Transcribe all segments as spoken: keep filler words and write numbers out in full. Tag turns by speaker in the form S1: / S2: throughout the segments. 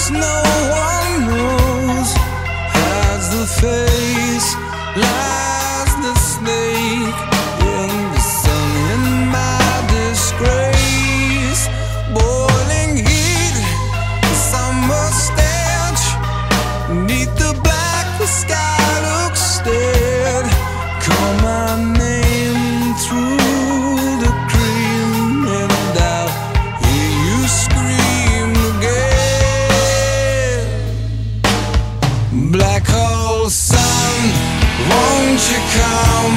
S1: no one knows. Hides the face, lies the snake in the sun, in my disgrace. Boiling heat, summer stench, neath the black, the sky looks dead. Call my name through the cream, and I'll hear you scream again. Black hole sun, won't you come?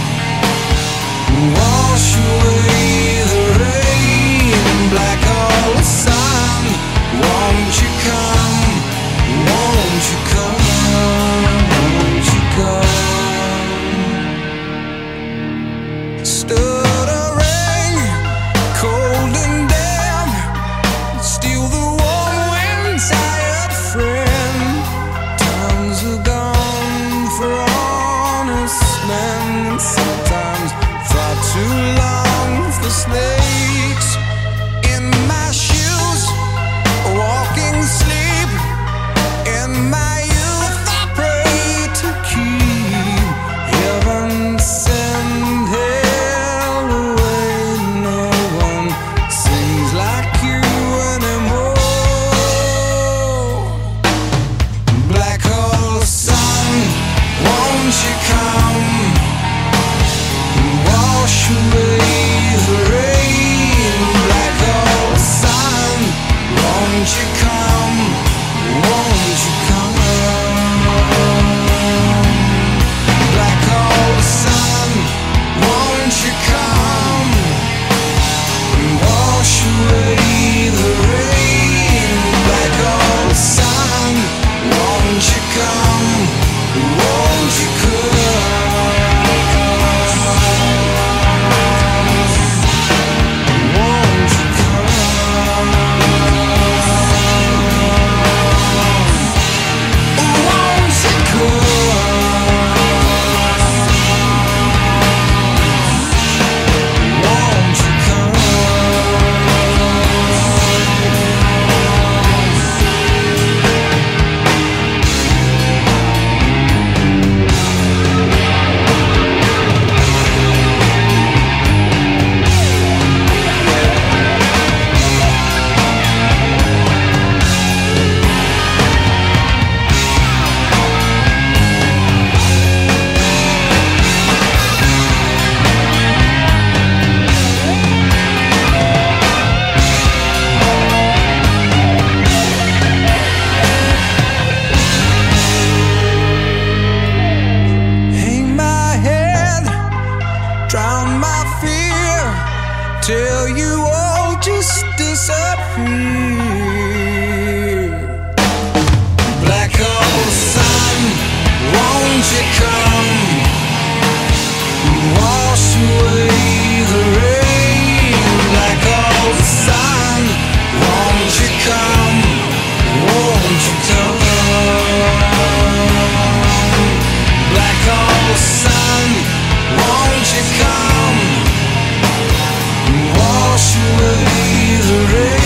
S1: Wash away the rain. Black hole sun, won't you come? Won't you come? Won't you come? Stuttering, cold and damp, steal the warm wind, tired friend. Times are gone for honest men, and sometimes far too long for snakes. In my shoes, walking sleep. In my youth I pray to keep heaven send hell away. No one sings like you anymore. Black hole sun, won't you come? Wash away the rain. Black hole sun, won't you come? Won't you come? Black hole sun, won't you come? Wash away the rain. Black hole sun, won't you come? Won't you come? Won't you come? Won't you come? Won't you come? Hang my head, drown my fear, till you all just disappear. Black hole sun, won't you come? Wash away the rain. Black hole sun, won't you come? Won't you come? Black hole sun, won't you come? Wash away the rain.